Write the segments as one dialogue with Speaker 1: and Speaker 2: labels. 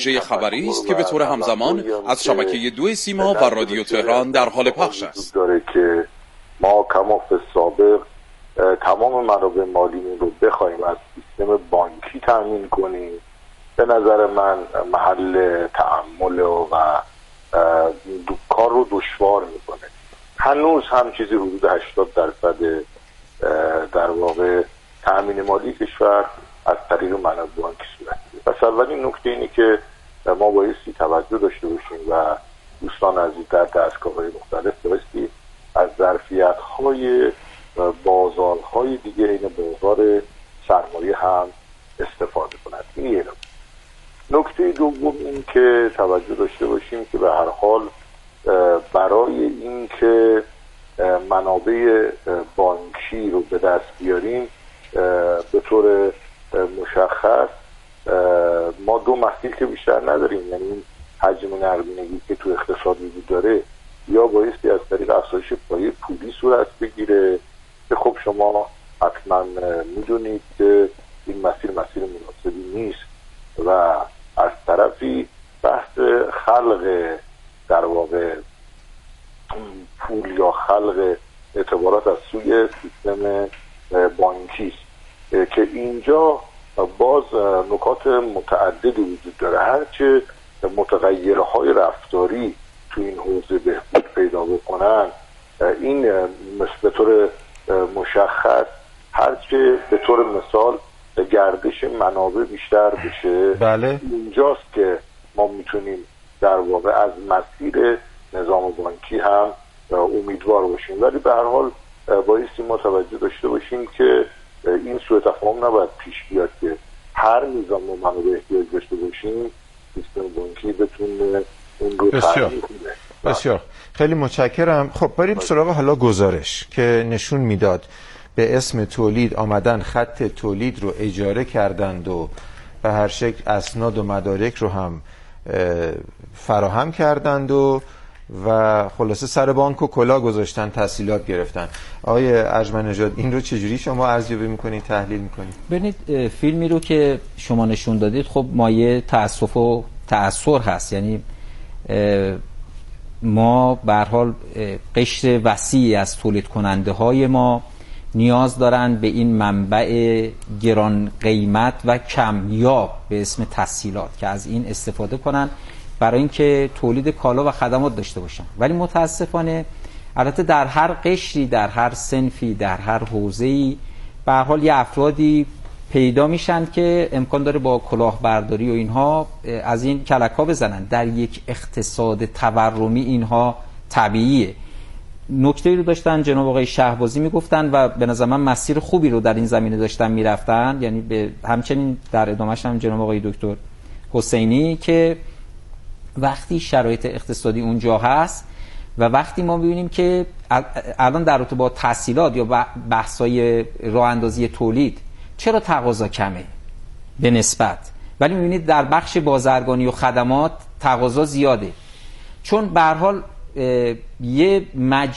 Speaker 1: پروژه خبری است که به طور همزمان از شبکه 2 سیما و رادیو تهران در حال پخش است.
Speaker 2: داره که ما کماف سابق تمام منابع مالیمون رو بخوایم از سیستم بانکی تامین کنیم، به نظر من محل تأمل و کار رو دشوار میکنه. هنوز هم چیزی حدود 80% در واقع تأمین مالی کشور از طریق منابع بانکی صورت میگیره. پس اولین نکته اینه که ما بایستی توجه داشته باشیم و دوستان عزیز در دستگاه‌های مختلف بایستی از ظرفیت‌های بازارهای دیگه این بازار سرمایه هم استفاده کنند. این نکته دوم این که توجه داشته باشیم که به هر حال برای این که منابع بانکی رو به دست بیاریم به طور مشخص ما دو مسیر که بیشتر نداریم، یعنی این حجم نقدینگی که تو اقتصاد وجود داره یا بایستی از طریق افزایش پایه پولی صورت بگیره که خب شما حتما میدونید که این مسیر مناسبی نیست و از طرفی بحث خلق در واقع پول یا خلق اعتبارات از سوی سیستم بانکی است که اینجا باز نکات متعددی وجود داره. هرچه متغیرهای رفتاری تو این حوزه بهبود پیدا بکنن، این به طور مشخص هرچه به طور مثال گردش منابع بیشتر بشه،
Speaker 3: بله.
Speaker 2: اینجاست که ما میتونیم در واقع از مسیر نظام بانکی هم امیدوار باشیم. ولی به هر حال بایستی ما توجه داشته باشیم که این سوء تفاهم نباید پیش بیاد که هر نظام ما منابع احتیاج داشته باشیم سیستم بانکی بتونه اون رو تعیین کنه.
Speaker 3: بسیار خیلی متشکرم. خب بریم سراغ حالا گزارش که نشون میداد به اسم تولید آمدن خط تولید رو اجاره کردند و به هر شکل اسناد و مدارک رو هم فراهم کردند و خلاصه سر بانک و کلا گذاشتن، تحصیلات گرفتن. آقای ارجمند نژاد این رو چجوری شما ارزیابی میکنید، تحلیل میکنید؟
Speaker 4: ببینید فیلمی رو که شما نشون دادید خب مایه تأسف و تأثر هست، یعنی ما به هر حال قشر وسیعی از تولید کننده های ما نیاز دارن به این منبع گران قیمت و کمیاب به اسم تسهیلات که از این استفاده کنن برای اینکه تولید کالا و خدمات داشته باشن. ولی متاسفانه البته در هر قشری، در هر صنفی، در هر حوزه‌ای به هر حال یه افرادی پیدا میشن که امکان داره با کلاهبرداری و اینها از این کلک‌ها بزنن. در یک اقتصاد تورمی اینها طبیعیه. نکته‌ای رو داشتن جناب آقای شهبازی میگفتن و به نظر من مسیر خوبی رو در این زمینه داشتن میرفتن، یعنی به همچنین در ادامهش هم جناب آقای دکتر حسینی، که وقتی شرایط اقتصادی اونجا هست و وقتی ما ببینیم که الان در رابطه با تحصیلات یا بحث‌های راه اندازی تولید چرا تقاضا کمه به نسبت، ولی می‌بینید در بخش بازرگانی و خدمات تقاضا زیاده، چون به هر حال یه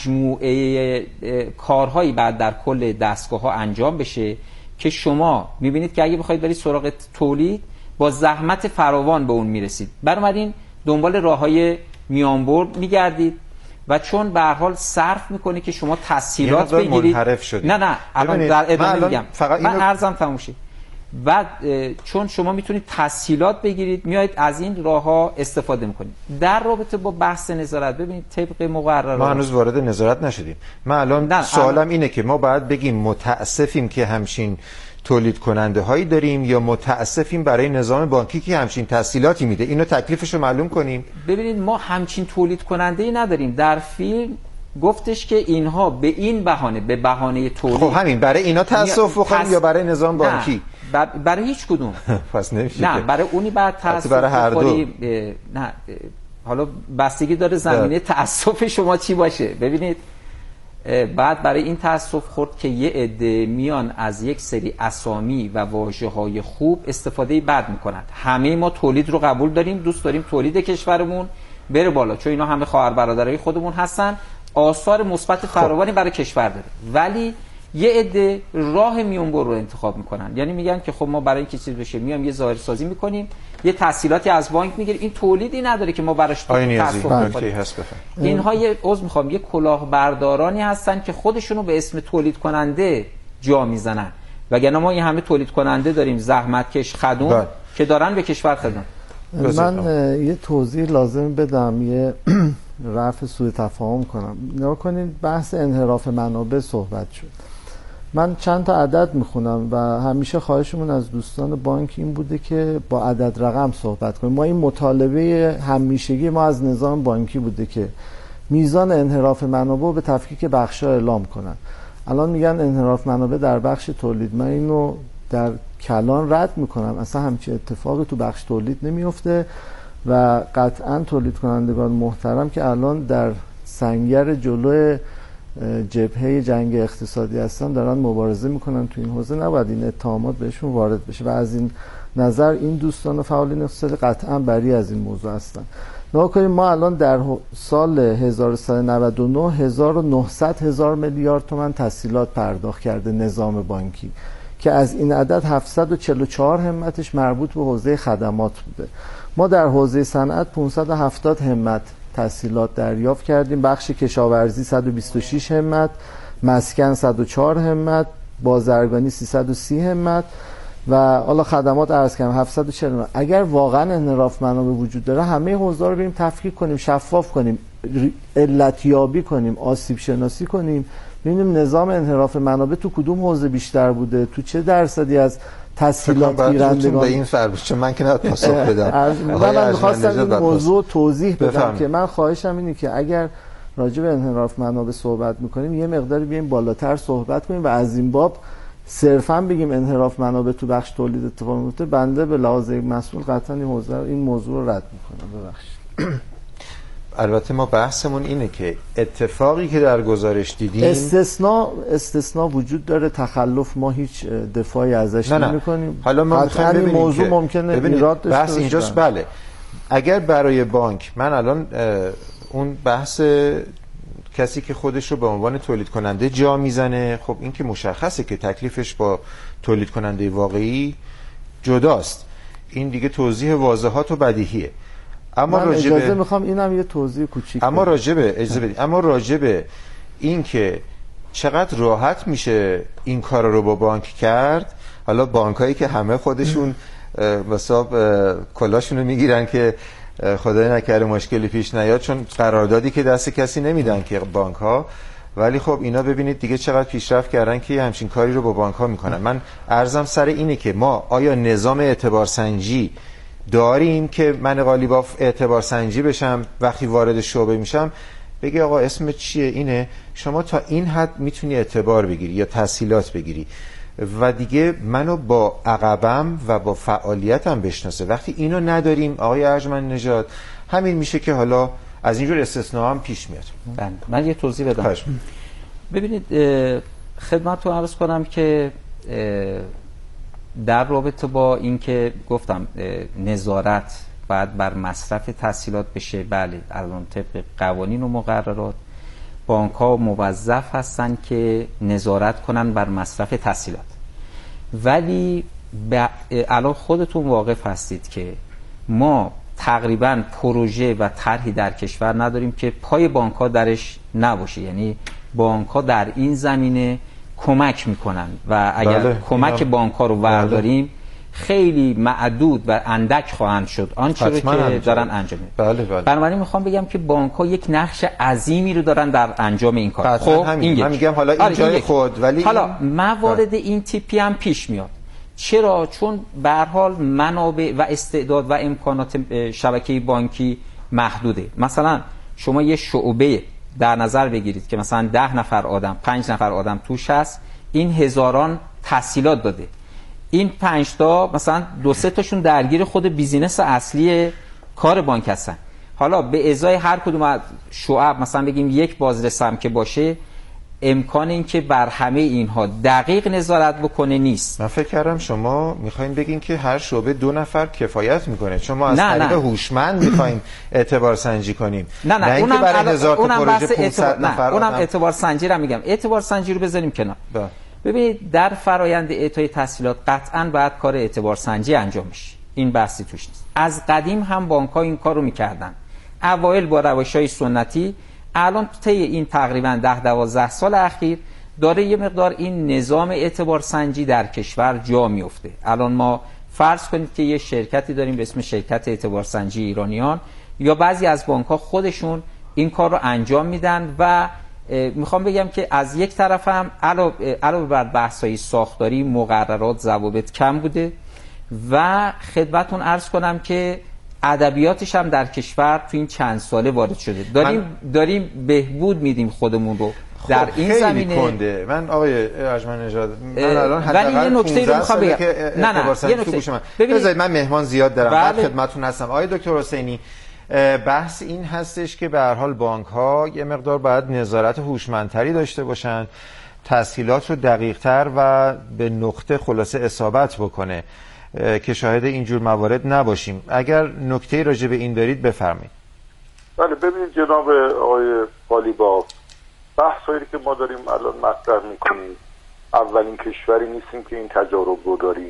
Speaker 4: مجموعه کارهایی بعد در کل دستگاه‌ها انجام بشه که شما می‌بینید که اگه بخواید برید سراغ تولید با زحمت فراوان به اون میرسید. بنابراین دنبال راه‌های میانبرد میگردید و چون به هر حال صرف میکنه که شما تسهیلات بگیرید. نه الان در ادامه میگم، من عرضم تموم شه. و چون شما میتونید تسهیلات بگیرید میایید از این راه‌ها استفاده میکنید. در رابطه با بحث نظارت ببینید طبق مقررات
Speaker 3: ما هنوز وارد نظارت نشدیم. من الان سوالم اینه که ما باید بگیم متاسفیم که همچین تولید کننده هایی داریم یا متاسفیم برای نظام بانکی که همچین تسهیلاتی میده؟ اینو تکلیفش رو معلوم کنیم.
Speaker 4: ببینید ما همچین تولید کننده ای نداریم. در فیلم گفتش که اینها به این بهانه، به بهانه تولید،
Speaker 3: خب همین برای اینا تأسف بخوریم یا برای نظام بانکی؟
Speaker 4: برای هیچ کدوم.
Speaker 3: پس نمیشه.
Speaker 4: نه برای اونی بعد تأسف
Speaker 3: برای هر دو.
Speaker 4: نه حالا بستگی داره زمینه تأسف شما چی باشه. ببینید بعد برای این تأسف خورد که یه عده میان از یک سری اسامی و واژه‌های خوب استفاده بد میکنن. همه ما تولید رو قبول داریم، دوست داریم تولید کشورمون بره بالا، چون اینا همه خواهر برادرای خودمون هستن، آثار مثبت فراوانی برای کشور داره. ولی یه عده راه میانبر رو انتخاب میکنن، یعنی میگن که خب ما برای اینکه چیز بشه میام یه ظاهر سازی میکنیم، یه تسهیلاتی از بانک میگیره، این تولیدی نداره که ما براش تصرف کنیم. اینها یه میخوام یه کلاهبردارانی هستن که خودشونو به اسم تولید کننده جا میزنن، وگرنه ما این همه تولید کننده داریم زحمتکش خدوم که دارن به کشور خدمت.
Speaker 5: من یه توضیح لازم بدم، یه رفع سوء تفاهم کنم. نگاه کنید، بحث انحراف منابع صحبت شد. من چند تا عدد میخونم و همیشه خواهشمون از دوستان بانک این بوده که با عدد رقم صحبت کنیم. ما این مطالبه همیشگی ما از نظام بانکی بوده که میزان انحراف منابع به تفکیک بخش‌ها اعلام کنن. الان میگن انحراف منابع در بخش تولید. من اینو در کلان رد میکنم، اصلا همچین اتفاقی تو بخش تولید نمیفته و قطعا تولید کنندگان محترم که الان در سنگر جلوی جبهه جنگ اقتصادی هستن دارن مبارزه میکنن تو این حوزه، نباید این اتهامات بهشون وارد بشه و از این نظر این دوستان فعالین اقتصادی قطعا بری از این موضوع هستن. نگاه کنیم، ما الان در سال 1399 1900 میلیارد تومان تسهیلات پرداخت کرده نظام بانکی که از این عدد 744 همتش مربوط به حوزه خدمات بوده. ما در حوزه صنعت 570 همت تسهیلات دریافت کردیم، بخش کشاورزی 126 همت، مسکن 104 همت، بازرگانی 330 همت و حالا خدمات عرض کردم 740 همت. اگر واقعا انحراف منابع وجود داره همه حوزه‌ها رو بریم تفکیک کنیم، شفاف کنیم، علتیابی کنیم، آسیب شناسی کنیم، ببینیم نظام انحراف منابع تو کدوم حوزه بیشتر بوده، تو چه درصدی از تسهیلات گیرندگان.
Speaker 3: به این فرض چون من که نه پاسخ بدم.
Speaker 5: من می‌خواستم این موضوع توضیح بدم که من خواهشم اینه که اگر راجع به انحراف منابع صحبت می‌کنیم یه مقداری بیایم بالاتر صحبت کنیم و از این باب صرفاً بگیم انحراف منابع تو بخش تولید اتفاق میفته. بنده به لحاظ مسئول قطعاً این موضوع رو رد می‌کنم. ببخشید.
Speaker 3: البته ما بحثمون اینه که اتفاقی که در گزارش دیدیم
Speaker 5: استثناء وجود داره، تخلف ما هیچ دفاعی ازش نمی‌کنیم.
Speaker 3: حالا ما می‌خوایم ببینیم
Speaker 5: موضوع ممکنه ایراد داشته
Speaker 3: بحث اینجاست. بله، اگر برای بانک من الان اون بحث کسی که خودش رو به عنوان تولید کننده جا میزنه، خب این که مشخصه که تکلیفش با تولید کننده واقعی جداست، این دیگه توضیح واضحات و بدیهیه. اما
Speaker 5: من اجازه میخوام اینم یه توضیح کوچیک
Speaker 3: اما راجبه این که چقدر راحت میشه این کار رو با بانک کرد. حالا بانکایی که همه خودشون مثلا کلاشون رو میگیرن که خدای نکرده مشکلی پیش نیاد، چون قراردادی که دست کسی نمیدن که بانک ها، ولی خب اینا ببینید دیگه چقدر پیشرفت کردن که همچین کاری رو با بانک ها میکنن. من عرضم سر اینه که ما آیا نظام اعتبارسنجی داریم که من قالیباف اعتبار سنجی بشم وقتی وارد شعبه میشم بگی آقا اسم چیه، اینه، شما تا این حد میتونی اعتبار بگیری یا تسهیلات بگیری و دیگه منو با عقبم و با فعالیتم بشناسه. وقتی اینو نداریم آقای ارجمند نژاد، همین میشه که حالا از اینجور استثناء هم پیش میاد.
Speaker 4: من یه توضیح بدم. ببینید خدمتتون عرض کنم که در رابطه با اینکه گفتم نظارت بعد بر مصرف تسهیلات بشه، بله الان طبق قوانین و مقررات بانک‌ها موظف هستن که نظارت کنن بر مصرف تسهیلات، ولی الان خودتون واقف هستید که ما تقریبا پروژه و طرحی در کشور نداریم که پای بانک‌ها درش نباشه. یعنی بانک‌ها در این زمینه کمک میکنن و اگر کمک بانک‌ها رو برداریم خیلی معدود و اندک خواهند شد آنچه رو که دارن انجام میدن. بنابراین میخوام بگم که بانک‌ها یک نقش عظیمی رو دارن در انجام این کار.
Speaker 3: خب من میگم حالا این جای خود، ولی
Speaker 4: حالا موارد این تیپی هم پیش میاد. چرا؟ چون به هر حال منابع و استعداد و امکانات شبکه بانکی محدوده. مثلا شما یه شعبه در نظر بگیرید که مثلا 10 نفر آدم 5 نفر آدم توش هست، این هزاران تسهیلات داده، این 5 تا مثلا 2-3 تاشون درگیر خود بیزینس اصلی کار بانک هستن. حالا به ازای هر کدوم از شعب مثلا بگیم یک بازرسم که باشه، امکان این که بر همه اینها دقیق نظارت بکنه نیست.
Speaker 3: من فکر کردم شما میخواین بگین که هر شعبه 2 نفر کفایت میکنه، چون ما از طریق هوشمند میخوایم اعتبار سنجی کنیم.
Speaker 4: نه اونم برای 1000 تا پروژه 500 نفر اونم اعتبار سنجی رو میگم. اعتبار سنجی رو بذاریم کنار. ببینید در فرایند اعطای تسهیلات قطعاً باید کار اعتبار سنجی انجام بشه. این بحثی توش نیست. از قدیم هم بانک‌ها این کارو می‌کردن. اوایل با روش‌های سنتی، الان طی این تقریبا 10-12 سال اخیر داره یه مقدار این نظام اعتبار سنجی در کشور جا میفته. الان ما فرض کنید که یه شرکتی داریم به اسم شرکت اعتبار سنجی ایرانیان، یا بعضی از بانک‌ها خودشون این کار رو انجام میدن و میخوام بگم که از یک طرف هم علاوه بر بحث‌های ساختاری، مقررات، ضوابط کم بوده و خدمتون عرض کنم که ادبیاتش هم در کشور تو این چند ساله وارد شده. داریم بهبود میدیم خودمون رو در این زمینه.
Speaker 3: کنده. من آقای ارجمند نژاد، من الان
Speaker 4: ولی یه نکته رو میخوام بگم.
Speaker 3: نه یه نکته. بذارید من مهمان زیاد دارم، بعد خدمتتون هستم. آقای دکتر حسینی، بحث این هستش که به هر حال بانک‌ها یه مقدار باید نظارت هوشمندتری داشته باشن، تسهیلات رو دقیق‌تر و به نقطه خلاصه اصابت بکنه که شاهد اینجور موارد نباشیم. اگر نکته‌ای راجع به این دارید بفرمایید.
Speaker 2: بله، ببینید جناب آقای قالیباف، بحثایی که ما داریم الان مطرح می‌کنیم، اولین کشوری نیستیم که این تجارب رو داریم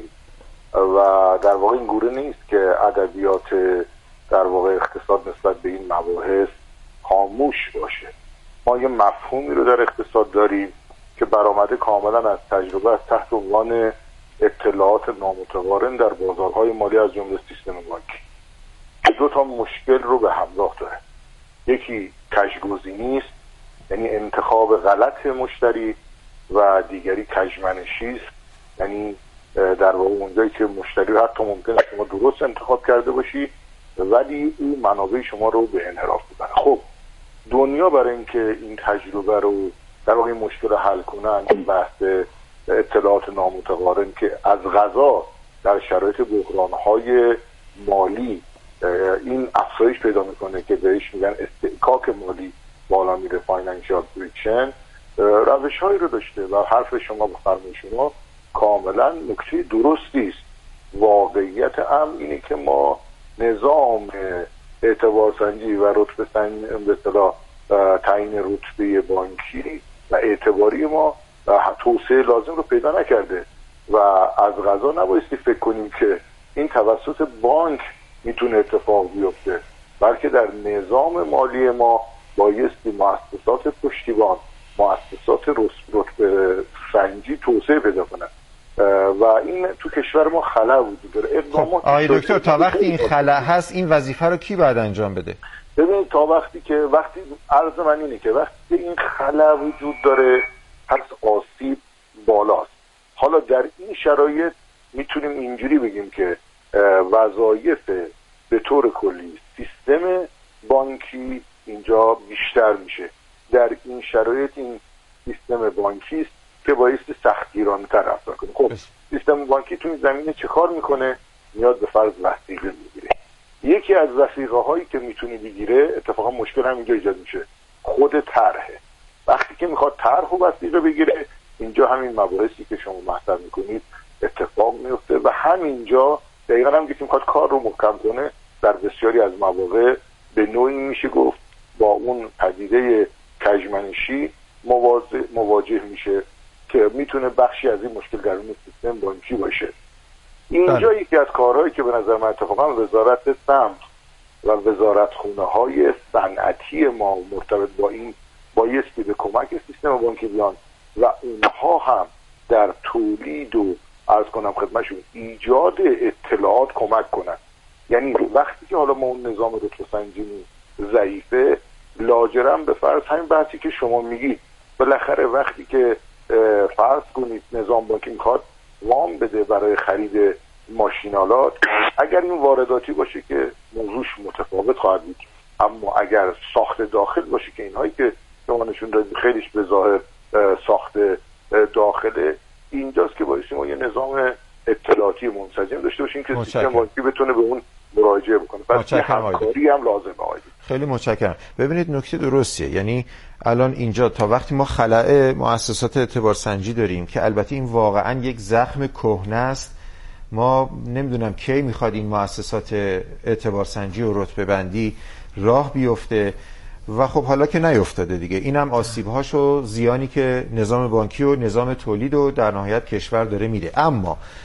Speaker 2: و در واقع این گونه نیست که ادبیات در واقع اقتصاد نسبت به این مباحث خاموش باشه. ما یه مفهومی رو در اقتصاد داریم که برآمده کاملا از تجربه از تحت عنوان اطلاعات نامتقارن در بازارهای مالی از جمله سیستم بانکی، که دو تا مشکل رو به همراه داره. یکی کژگزینی است، یعنی انتخاب غلط مشتری، و دیگری کژمنشی است، یعنی در واقع اونجایی که مشتری رو حتی ممکنه شما درست انتخاب کرده باشی ولی او منابع شما رو به انحراف ببره. خب دنیا برای اینکه این تجربه رو در واقع این مشکل رو حل کنن، این بحث اطلاعات نامتقارن که از قضا در شرایط بحران‌های مالی این افزایش پیدا میکنه که بهش میگن استحکاک مالی بالا میره، فاینانشال فریکشن، روش‌هایی رو داشته و حرف شما با فرمای شما کاملا نکته درستی است. واقعیت امر اینه که ما نظام اعتبار سنجی و رتبه سنجی به اصطلاح تعیین رتبه بانکی و اعتباری ما توسعه لازم رو پیدا نکرده و از قضا نبایستی فکر کنیم که این توسط بانک میتونه اتفاق بیفته، بلکه در نظام مالی ما بایستی مؤسسات پشتیبان، مؤسسات رتبه سنجی توسعه پیدا کنند و این تو کشور ما خلأ وجود داره.
Speaker 3: خب آقای دکتر، تا وقتی این خلأ هست این وظیفه رو کی باید انجام بده؟
Speaker 2: ببینید تا وقتی عرض من اینه که وقتی این خلأ وجود داره پس آسیب بالاست. حالا در این شرایط میتونیم اینجوری بگیم که وظایف به طور کلی سیستم بانکی اینجا بیشتر میشه. در این شرایط این سیستم بانکی است که بایستی سختگیرانه‌تر رفتار کنه. خب سیستم بانکی تو این زمینه چه کار میکنه؟ میاد به فرض وثیقه میگیره. یکی از وثیقه هایی که میتونه بگیره، اتفاقا مشکل هم اینجا ایجاد میشه، خود طرحه. وقتی که میخواد طرح و وثیقه بگیره، اینجا همین مباحثی که شما مطرح میکنید اتفاق میفته و همینجا دقیقاً هم که میخواد کار رو محکم کنه، در بسیاری از مواقع به نوعی میشه گفت با اون پدیده کژمنشی مواجه میشه که میتونه بخشی از این مشکل درون سیستم بانکی باشه. اینجا یکی از کارهایی که به نظر من اتفاقا وزارت سمت و وزارت خونه های صنعتی ما مرتبط با این بایستی به کمک سیستم بانکی بیان و اونها هم در تولید و عرض کنم خدمتشون ایجاد اطلاعات کمک کنن. یعنی وقتی که حالا ما اون نظام رتبه سنجی ضعیفه، لاجرم به فرض همین بحثی که شما میگید، بالاخره وقتی که فرض کنید نظام بانکی میخواد وام بده برای خرید ماشینالات، اگر این وارداتی باشه که موضوعش متفاوت خواهد بود، اما اگر ساخت داخل باشه که اینهایی که شما نشون دادید خیلیش به ظاهر ساخت داخله، اینجاست که باید ما یه نظام اطلاعاتی منسجم داشته باشیم که سیستم بانکی بتونه به اون مراجعه بکنه. پس یه همکاری هم لازمه.
Speaker 3: خیلی متشکرم. ببینید نکته درستیه، یعنی الان اینجا تا وقتی ما خلأ مؤسسات اعتبار سنجی داریم که البته این واقعا یک زخم کهنه است، ما نمیدونم کی میخواد این مؤسسات اعتبار سنجی و رتبه بندی راه بیفته و خب حالا که نیفتاده دیگه، اینم آسیب‌هاش و زیانی که نظام بانکی و نظام تولید و در نهایت کشور داره میده. اما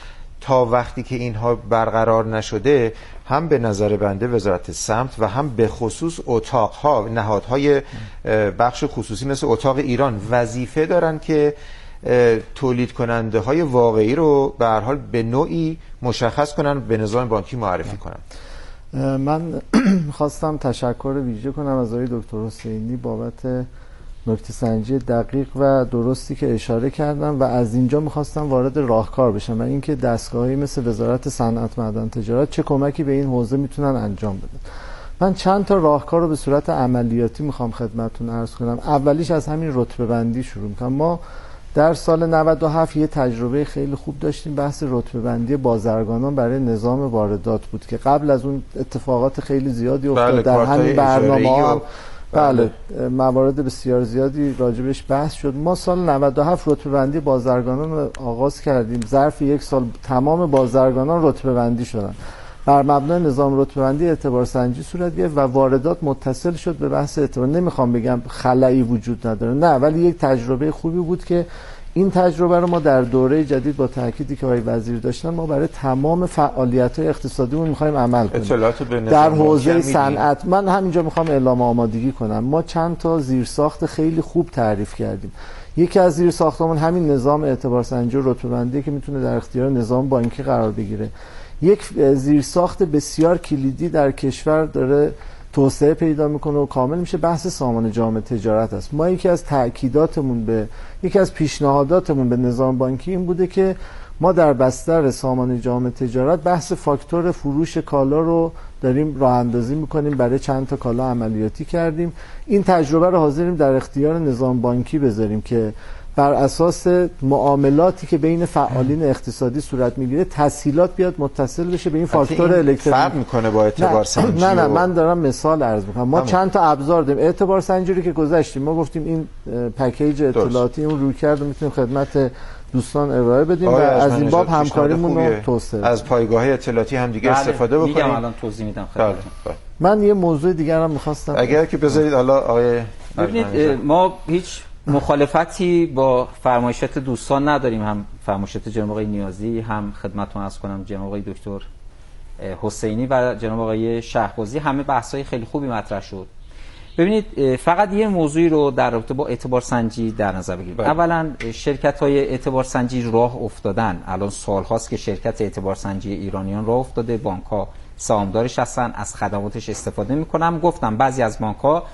Speaker 3: تا وقتی که اینها برقرار نشده، هم به نظر بنده وزارت سمت و هم به خصوص اتاقها، نهادهای بخش خصوصی مثل اتاق ایران وظیفه دارن که تولید کننده های واقعی رو به هر حال به نوعی مشخص کنن، به نظام بانکی معرفی کنن.
Speaker 5: من خواستم تشکر ویژه کنم از آقای دکتر حسینی بابت نکته سنجی دقیق و درستی که اشاره کردم و از اینجا میخواستم وارد راهکار بشم و اینکه دستگاهی مثل وزارت صنعت، معدن، تجارت چه کمکی به این حوزه میتونن انجام بدن. من چند تا راهکار رو به صورت عملیاتی میخوام خدمتتون عرض کنم. اولیش از همین رتبه بندی شروع میکنم. ما در سال 97 یه تجربه خیلی خوب داشتیم، بحث رتبه بندی بازرگانان برای نظام واردات بود که قبل از اون اتفاقات خیلی زیادی افتاد. در همین برنامه بله موارد بسیار زیادی راجبش بحث شد. ما سال 97 رتبه بندی بازرگانان رو آغاز کردیم. ظرف یک سال تمام بازرگانان رتبه بندی شدن. بر مبنای نظام رتبه بندی اعتبار سنجی صورت گرفت و واردات متصل شد به بحث اعتبار. نمیخوام بگم خلایی وجود نداره، نه، ولی یک تجربه خوبی بود که این تجربه رو ما در دوره جدید با تأکیدی که آقای وزیر داشتن ما برای تمام فعالیت‌های اقتصادیمون می‌خوایم عمل کنیم. در حوزه صنعت من همینجا می‌خوام اعلام آمادگی کنم. ما چند تا زیرساخت خیلی خوب تعریف کردیم. یکی از زیرساختمون همین نظام اعتبار سنجی و رتبه بندی که میتونه در اختیار نظام بانکی قرار بگیره. یک زیرساخت بسیار کلیدی در کشور داره توسعه پیدا میکنه و کامل میشه، بحث سامان جامع تجارت است. ما یکی از پیشنهاداتمون به نظام بانکی این بوده که ما در بستر سامان جامع تجارت بحث فاکتور فروش کالا رو داریم راه اندازی میکنیم، برای چند تا کالا عملیاتی کردیم. این تجربه رو حاضریم در اختیار نظام بانکی بذاریم که بر اساس معاملاتی که بین فعالین اقتصادی صورت میگیره تسهیلات بیاد متصل بشه به این فاکتور الکترونیکی.
Speaker 3: فرق میکنه با اعتبار سنجی؟
Speaker 5: نه من دارم مثال عرض میکنم. ما چند تا ابزار داریم. اعتبار سنجی رو که گذاشتیم، ما گفتیم این پکیج اطلاعاتی اون رویکرد رو میتونیم خدمت دوستان ارائه بدیم و از این باب همکاریمون رو توسعه
Speaker 3: از پایگاه اطلاعاتی هم دیگه استفاده بکنیم.
Speaker 4: میگم الان توضیح میدم خدمتتون.
Speaker 5: من یه موضوع دیگه هم می‌خواستم
Speaker 3: اگر که بذارید حالا آقای
Speaker 4: ببینید، ما هیچ مخالفتی با فرمایشات دوستان نداریم، هم فرمایشات جناب آقای نیازی، هم خدمتتون عرض کنم جناب آقای دکتر حسینی و جناب آقای شهبازی. همه بحث‌های خیلی خوبی مطرح شد. ببینید، فقط یه موضوعی رو در رابطه با اعتبار سنجی در نظر بگیرید. اولا شرکت‌های اعتبار سنجی راه افتادن. الان سال‌هاست که شرکت اعتبار سنجی ایرانیان راه افتاده، بانک‌ها سهامدارش هستن، از خدماتش استفاده می‌کنن. گفتم بعضی از بانک‌ها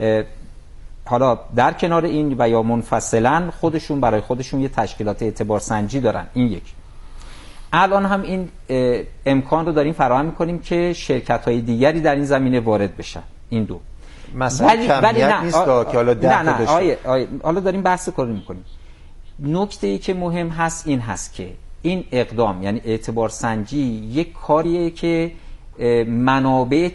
Speaker 4: حالا در کنار این و یا منفصلا خودشون برای خودشون یه تشکیلات اعتبار سنجی دارن. این یک. الان هم این امکان رو داریم فراهم می‌کنیم که شرکت‌های دیگری در این زمینه وارد بشن. این دو.
Speaker 3: مثلا کمیت نیست که حالا
Speaker 4: نه حالا داریم بحث کاری میکنیم. نکته‌ای که مهم هست این هست که این اقدام، یعنی اعتبار سنجی، یک کاریه که منابع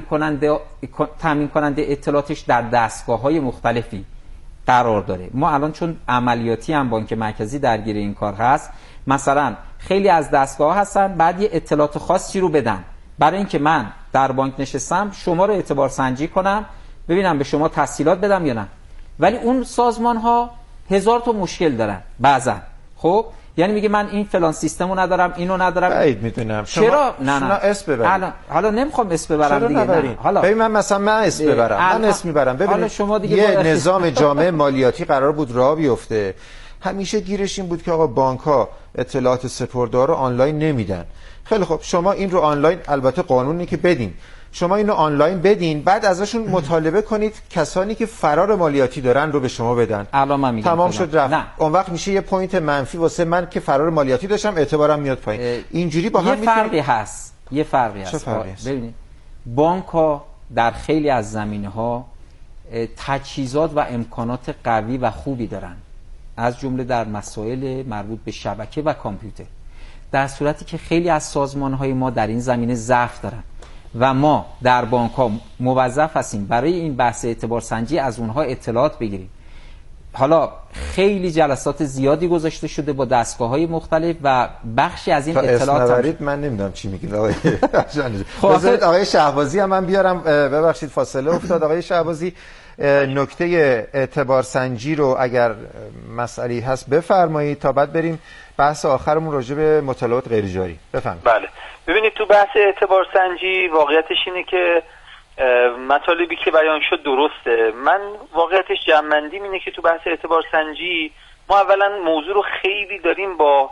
Speaker 4: تامین کننده اطلاعاتش در دستگاه‌های مختلفی قرار داره. ما الان چون عملیاتی هم بانک مرکزی درگیر این کار هست، مثلا خیلی از دستگاه‌ها هستن بعد یه اطلاعات خاصی رو بدن برای اینکه من در بانک نشستم شما رو اعتبار سنجی کنم ببینم به شما تسهیلات بدم یا نه. ولی اون سازمان ها 1000 تا مشکل دارن بعضا. خب یعنی میگه من این فلان سیستمو ندارم، اینو ندارم.
Speaker 3: بعید میدونم.
Speaker 4: چرا؟ نه
Speaker 3: اسم ببرید.
Speaker 4: حالا نمیخوام اسم ببرم دیگه. نه.
Speaker 3: حالا ببین من اسم ببرم. من اسم میبرم. ببینید یه نظام جامع مالیاتی قرار بود راه بیفته. همیشه گیرش این بود که آقا بانک‌ها اطلاعات سپردار رو آنلاین نمیدن. خیلی خب شما این رو آنلاین، البته قانونی که بدین، شما اینو آنلاین بدین، بعد ازشون مطالبه کنید کسانی که فرار مالیاتی دارن رو به شما بدن.
Speaker 4: الان من میگم
Speaker 3: تمام شد رفت. اون وقت میشه یه پوینت منفی واسه من که فرار مالیاتی داشتم، اعتبارم میاد پایین. اینجوری با هم
Speaker 4: یه فرقی هست. ببینید بانک‌ها در خیلی از زمینه‌ها تجهیزات و امکانات قوی و خوبی دارن، از جمله در مسائل مربوط به شبکه و کامپیوتر، در صورتی که خیلی از سازمان‌های ما در این زمینه ضعف دارن و ما در بانک‌ها موظف هستیم برای این بحث اعتبار سنجی از اونها اطلاعات بگیریم. حالا خیلی جلسات زیادی گذاشته شده با دستگاه‌های مختلف و بخشی از این اطلاعات
Speaker 3: من نمیدونم چی میگید آقای بذارید آقای شهبازی هم من بیارم. ببخشید فاصله افتاد. آقای شهبازی نکته اعتبار سنجی رو اگر مسئله هست بفرمایید تا بعد بریم بحث آخرمون راجع به مطالبات غیر جاری. بفهمید.
Speaker 6: بله ببینید تو بحث اعتبار سنجی واقعیتش اینه که مطالبی که بیان شد درسته. من واقعیتش جمع‌بندیم اینه که تو بحث اعتبار سنجی ما اولا موضوع رو خیلی داریم با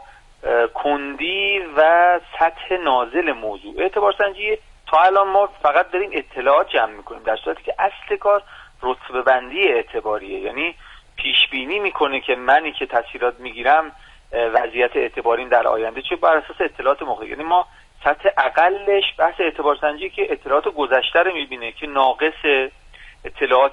Speaker 6: کندی و سطح نازل موضوع. اعتبار سنجی تا الان ما فقط داریم اطلاعات جمع میکنیم، در صورتی که اصل کار رتبه بندی اعتباریه، یعنی پیش بینی میکنه که منی که تسهیلات میگیرم وضعیت اعتباریم در آینده چه بر اساس اطلاعات مختلف. یعنی ما سطح اقلش بحث اعتبار سنجی که اطلاعات گذشته رو میبینه که ناقص، اطلاعات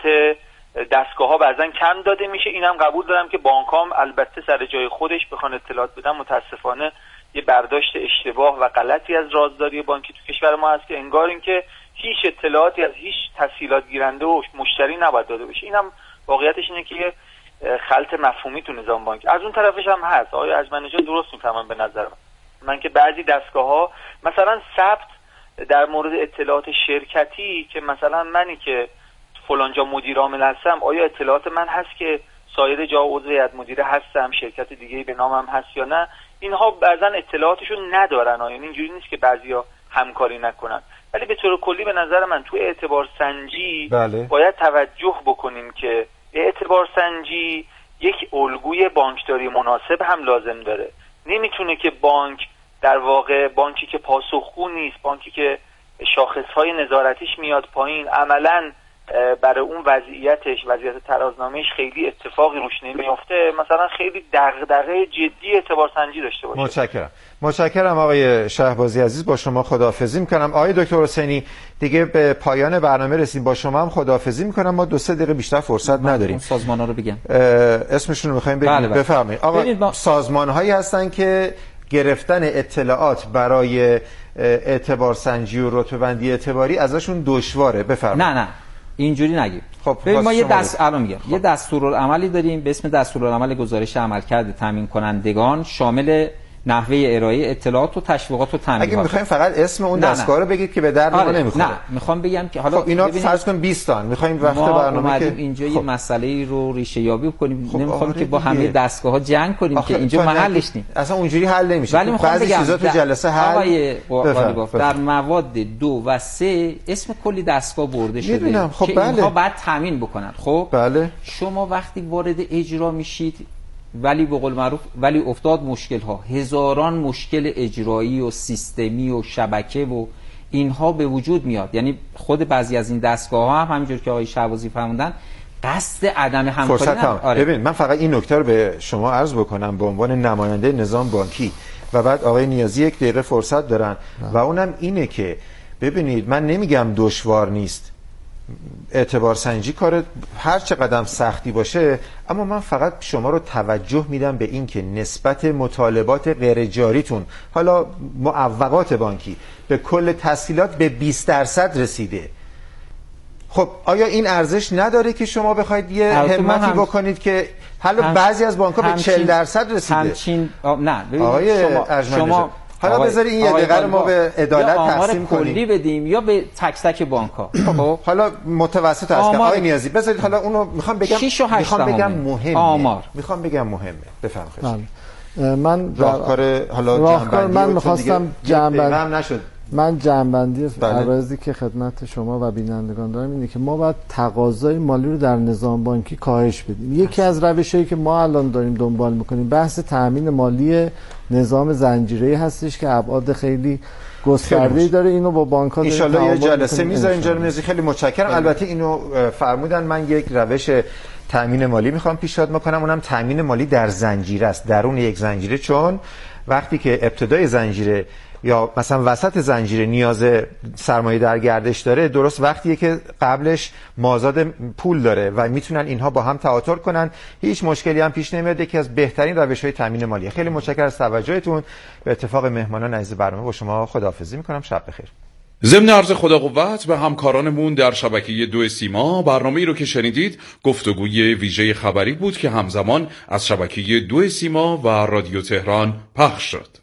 Speaker 6: دستگاه ها بعضن کم داده میشه. اینم قبول دارم که بانکام البته سر جای خودش بخوان اطلاعات بدن متاسفانه یه برداشت اشتباه و غلطی از رازداری بانکی تو کشور ما هست که انگار اینکه هیچ اطلاعاتی از هیچ تسهیلات گیرنده و مشتری نباید داده بشه. اینم واقعیتش اینه که یه خلط مفهومی تو نظام بانکی. از اون طرفش هم هست آقای ارجمندنژاد درست میفهمن به نظر من که بعضی دستگاه‌ها مثلا ثبت در مورد اطلاعات شرکتی که مثلا منی که فلان جا مدیر عامل هستم آیا اطلاعات من هست که سایر جا عضو هیئت مدیره هستم، شرکت دیگه‌ای به نامم هست یا نه، اینها بعضن اطلاعاتشون ندارن. یعنی اینجوری نیست که بعضیا همکاری نکنن، ولی به طور کلی به نظر من تو اعتبار سنجی باید توجه بکنیم که اعتبار سنجی یک الگوی بانکداری مناسب هم لازم داره. نمیتونه که بانک در واقع بانکی که پاسخگو نیست، بانکی که شاخصهای نظارتیش میاد پایین، عملاً برای اون وضعیت ترازنامهش خیلی اتفاقی روش نمیفته، مثلا خیلی دغدغه جدی اعتبار سنجی داشته باشه.
Speaker 3: متشکرم آقای شهبازی عزیز، با شما خداحافظی میکنم. آقای دکتر حسینی دیگه به پایان برنامه رسیدیم، با شما هم خداحافظی میکنم. ما 2-3 دقیقه بیشتر فرصت نداریم.
Speaker 4: سازمان‌ها رو بگم،
Speaker 3: اسمشون رو میخوایم بگیم. بفرمایید. آقا سازمان‌هایی هستن که گرفتن اطلاعات برای اعتبار سنجی و رتبه‌بندی اعتباری ازشون دشواره. بفرمایید.
Speaker 4: نه اینجوری نگید. خب ما یه یه دستورالعملی داریم به اسم دستورالعمل گزارش عملکرد تامین کنندگان، شامل نحوه ارائه اطلاعات و تشویقات و تنبیهات.
Speaker 3: اگه میخوایم فقط اسم اون دستگاه رو بگید که به درد ما نمیخوره.
Speaker 4: نه میخوام بگم که حالا
Speaker 3: خب اینا فرض کن 20 تا میخوایم وقت برنامه که
Speaker 4: اینجا یه مسئله رو ریشه یابی کنیم. نمیخوام که با همه دستگاه‌ها جنگ کنیم که اینجا محلش نیست.
Speaker 3: اصلا اونجوری حل نمیشه.
Speaker 4: ولی بعضی
Speaker 3: چیزا تو جلسه حل
Speaker 4: در مواد 2 و 3 اسم کلی دستگاه برده شده
Speaker 3: خب
Speaker 4: که اینها باید تامین بکنن. خب
Speaker 3: بله.
Speaker 4: شما وقتی وارد اجرا میشید ولی به قول معروف افتاد مشکل ها، هزاران مشکل اجرایی و سیستمی و شبکه و اینها به وجود میاد. یعنی خود بعضی از این دستگاه ها هم همینجور که آقای شهبازی فرمودن قصد عدم همکاری نداره.
Speaker 3: ببین من فقط این نکته رو به شما عرض بکنم به عنوان نماینده نظام بانکی و بعد آقای نیازی 1 دقیقه فرصت دارن و اونم اینه که ببینید من نمیگم دشوار نیست اعتبار سنجی، کار هر چقدر سختی باشه، اما من فقط شما رو توجه میدم به این که نسبت مطالبات غیر جاریتون، حالا معوقات بانکی، به کل تسهیلات به 20% رسیده. خب آیا این ارزش نداره که شما بخواید یه همتی بکنید که حالا بعضی از بانک‌ها به 40% رسیده؟
Speaker 4: نه
Speaker 3: آقای شما حالا بذاری این 1 دقیقه رو ما به عدالت تقسیم کنیم،
Speaker 4: کلی بدیم یا به تک تک بانک‌ها.
Speaker 3: خب حالا متوسط هست که آقای نیازی بذارید حالا اونو میخوام بگم مهمه. میخوام بگم مهمه. بفرمایید.
Speaker 5: من
Speaker 3: راهکار حالا
Speaker 5: من می‌خواستم جمع‌بندی
Speaker 3: بله.
Speaker 5: عرضی که خدمت شما و بینندگان دارم اینه که ما باید تقاضای مالی رو در نظام بانکی کاهش بدیم. یکی از روش‌هایی که ما الان داریم دنبال می‌کنیم بحث تأمین مالی نظام زنجیره‌ای هستش که ابعاد خیلی گسترده‌ای داره. اینو با بانک‌ها
Speaker 3: ان شاءالله یه جلسه می‌ذاریم. جناب نیازی خیلی متشکرم. البته اینو فرمودن من یک روش تأمین مالی می‌خوام پیشنهاد بکنم، اونم تأمین مالی در زنجیره است، درون یک زنجیره، چون وقتی که ابتدای زنجیره یا مثلا وسط زنجیره نیاز سرمایه در گردش داره، درست وقتیه که قبلش مازاد پول داره و میتونن اینها با هم تعاطر کنن، هیچ مشکلی هم پیش نمیاد. یکی از بهترین روش‌های تامین مالی. خیلی متشکرم از توجهتون. به اتفاق مهمانان عزیز برنامه با شما خداحافظی میکنم. شب بخیر.
Speaker 1: ضمن عرض خدا قوت به همکارانمون در شبکه 2 سیما، برنامه‌ای رو که شنیدید گفتگوی ویژه خبری بود که همزمان از شبکه 2 سیما و رادیو تهران پخش شد.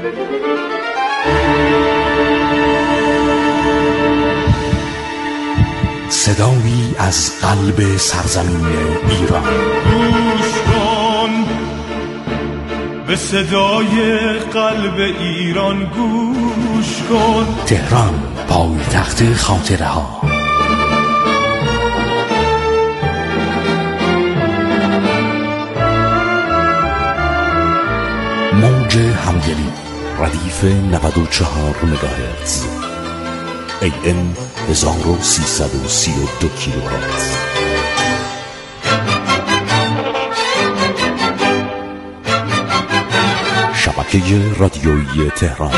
Speaker 7: صدایی از قلب سرزمین ایران.
Speaker 8: گوش کن به صدای قلب ایران، گوش کن.
Speaker 7: تهران، پایتخت خاطره ها. موج همدلی، ردیف 94 مگاهرتز، AM 1332 کیلوهرتز. شبکه رادیویی تهران.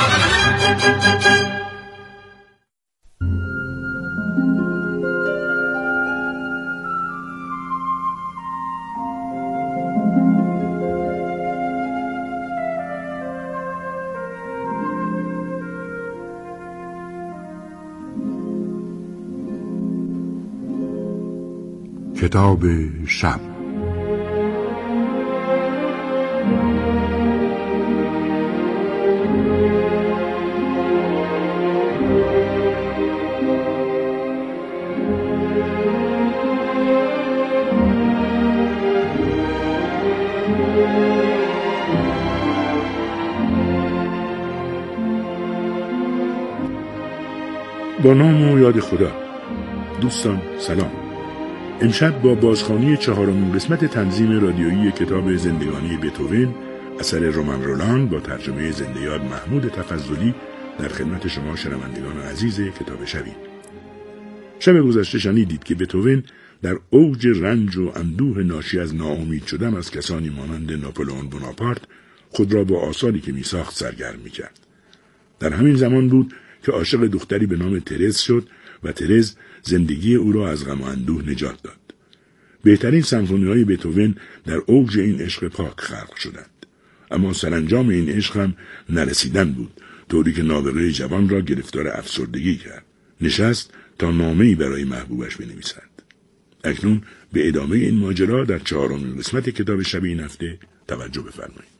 Speaker 9: کتاب شب.
Speaker 10: با نام و یاد خدا. دوستان سلام. امشب با بازخوانی 4مین قسمت تنظیم رادیویی کتاب زندگانی بتهوون اثر رمان رولان با ترجمه زنده یاد محمود تفضلی در خدمت شما شنوندگان عزیز کتاب شبیم. شب گذشته شنیدید که بتهوون در اوج رنج و اندوه ناشی از ناامید شدن از کسانی مانند ناپلئون بوناپارت خود را با آثاری که میساخت سرگرم میکرد. در همین زمان بود که عاشق دختری به نام ترز شد و ترز زندگی او را از غم و اندوه نجات داد. بهترین سمفونی‌های بتهوون در اوج این عشق پاک خلق شدند. اما سرانجام این عشق هم نرسیدن بود، طوری که نابغه جوان را گرفتار افسردگی کرد. نشست تا نامه‌ای برای محبوبش بنویسد. اکنون به ادامه این ماجرا در 4مین قسمت کتاب شب این هفته توجه بفرمایید.